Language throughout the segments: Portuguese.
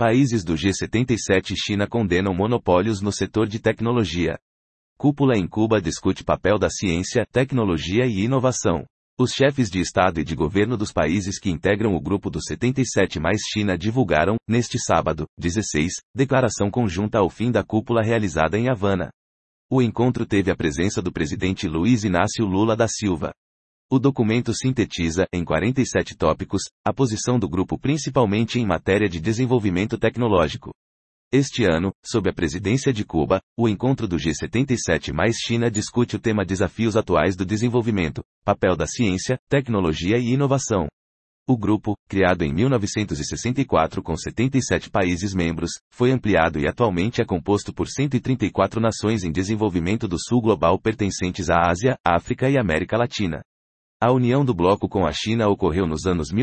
Países do G77 e China condenam monopólios no setor de tecnologia. Cúpula em Cuba discute papel da ciência, tecnologia e inovação. Os chefes de Estado e de governo dos países que integram o grupo dos 77 mais China divulgaram, neste sábado, 16, declaração conjunta ao fim da cúpula realizada em Havana. O encontro teve a presença do presidente Luiz Inácio Lula da Silva. O documento sintetiza, em 47 tópicos, a posição do grupo principalmente em matéria de desenvolvimento tecnológico. Este ano, sob a presidência de Cuba, o encontro do G77 mais China discute o tema Desafios atuais do desenvolvimento, papel da ciência, tecnologia e inovação. O grupo, criado em 1964 com 77 países membros, foi ampliado e atualmente é composto por 134 nações em desenvolvimento do sul global pertencentes à Ásia, África e América Latina. A união do bloco com a China ocorreu nos anos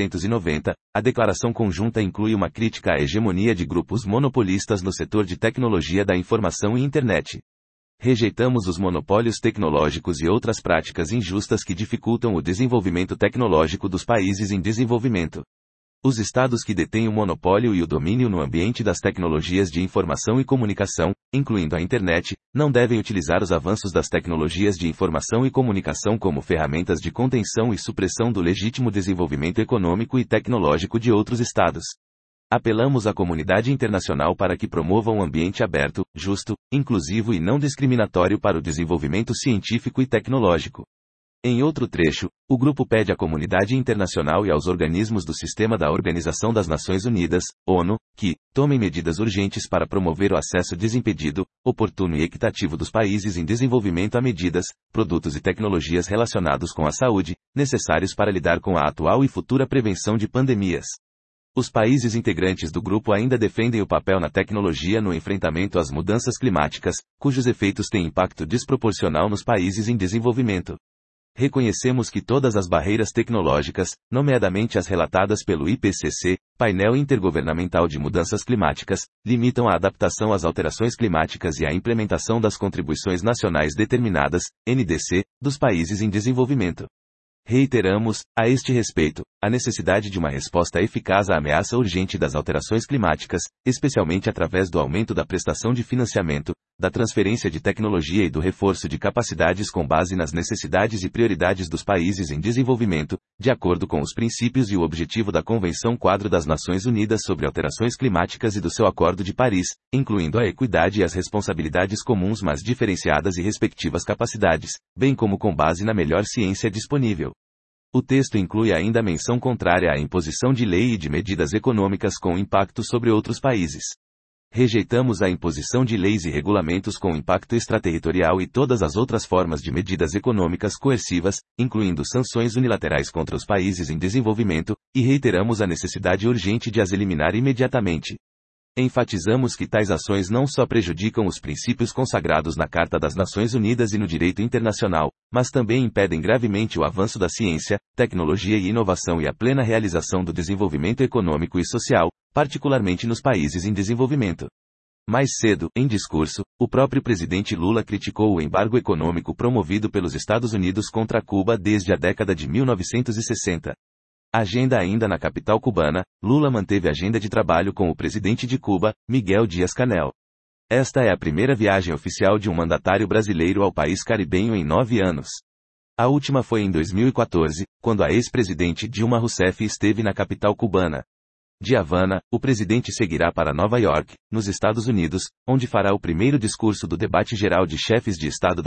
1990, a declaração conjunta inclui uma crítica à hegemonia de grupos monopolistas no setor de tecnologia da informação e internet. Rejeitamos os monopólios tecnológicos e outras práticas injustas que dificultam o desenvolvimento tecnológico dos países em desenvolvimento. Os estados que detêm o monopólio e o domínio no ambiente das tecnologias de informação e comunicação, incluindo a internet, não devem utilizar os avanços das tecnologias de informação e comunicação como ferramentas de contenção e supressão do legítimo desenvolvimento econômico e tecnológico de outros estados. Apelamos à comunidade internacional para que promova um ambiente aberto, justo, inclusivo e não discriminatório para o desenvolvimento científico e tecnológico. Em outro trecho, o grupo pede à comunidade internacional e aos organismos do sistema da Organização das Nações Unidas, ONU, que tomem medidas urgentes para promover o acesso desimpedido, oportuno e equitativo dos países em desenvolvimento a medidas, produtos e tecnologias relacionados com a saúde, necessários para lidar com a atual e futura prevenção de pandemias. Os países integrantes do grupo ainda defendem o papel na tecnologia no enfrentamento às mudanças climáticas, cujos efeitos têm impacto desproporcional nos países em desenvolvimento. Reconhecemos que todas as barreiras tecnológicas, nomeadamente as relatadas pelo IPCC, Painel Intergovernamental de Mudanças Climáticas, limitam a adaptação às alterações climáticas e a implementação das contribuições nacionais determinadas, NDC, dos países em desenvolvimento. Reiteramos, a este respeito, a necessidade de uma resposta eficaz à ameaça urgente das alterações climáticas, especialmente através do aumento da prestação de financiamento, da transferência de tecnologia e do reforço de capacidades com base nas necessidades e prioridades dos países em desenvolvimento, de acordo com os princípios e o objetivo da Convenção Quadro das Nações Unidas sobre Alterações Climáticas e do seu Acordo de Paris, incluindo a equidade e as responsabilidades comuns mas diferenciadas e respectivas capacidades, bem como com base na melhor ciência disponível. O texto inclui ainda a menção contrária à imposição de lei e de medidas econômicas com impacto sobre outros países. Rejeitamos a imposição de leis e regulamentos com impacto extraterritorial e todas as outras formas de medidas econômicas coercivas, incluindo sanções unilaterais contra os países em desenvolvimento, e reiteramos a necessidade urgente de as eliminar imediatamente. Enfatizamos que tais ações não só prejudicam os princípios consagrados na Carta das Nações Unidas e no direito internacional, mas também impedem gravemente o avanço da ciência, tecnologia e inovação e a plena realização do desenvolvimento econômico e social, particularmente nos países em desenvolvimento. Mais cedo, em discurso, o próprio presidente Lula criticou o embargo econômico promovido pelos Estados Unidos contra Cuba desde a década de 1960. Agenda ainda na capital cubana, Lula manteve agenda de trabalho com o presidente de Cuba, Miguel Díaz-Canel. Esta é a primeira viagem oficial de um mandatário brasileiro ao país caribenho em 9 anos. A última foi em 2014, quando a ex-presidente Dilma Rousseff esteve na capital cubana. De Havana, o presidente seguirá para Nova York, nos Estados Unidos, onde fará o primeiro discurso do debate geral de chefes de Estado da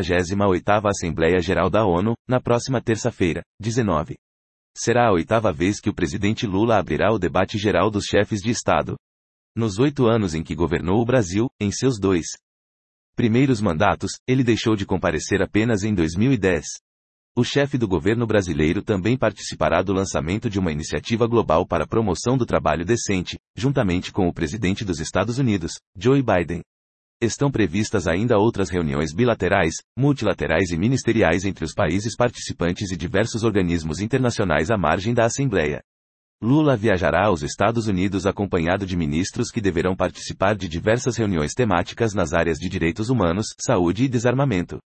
78ª Assembleia Geral da ONU, na próxima terça-feira, 19. Será a 8ª vez que o presidente Lula abrirá o debate geral dos chefes de Estado. Nos 8 anos em que governou o Brasil, em seus 2 primeiros mandatos, ele deixou de comparecer apenas em 2010. O chefe do governo brasileiro também participará do lançamento de uma iniciativa global para a promoção do trabalho decente, juntamente com o presidente dos Estados Unidos, Joe Biden. Estão previstas ainda outras reuniões bilaterais, multilaterais e ministeriais entre os países participantes e diversos organismos internacionais à margem da Assembleia. Lula viajará aos Estados Unidos acompanhado de ministros que deverão participar de diversas reuniões temáticas nas áreas de direitos humanos, saúde e desarmamento.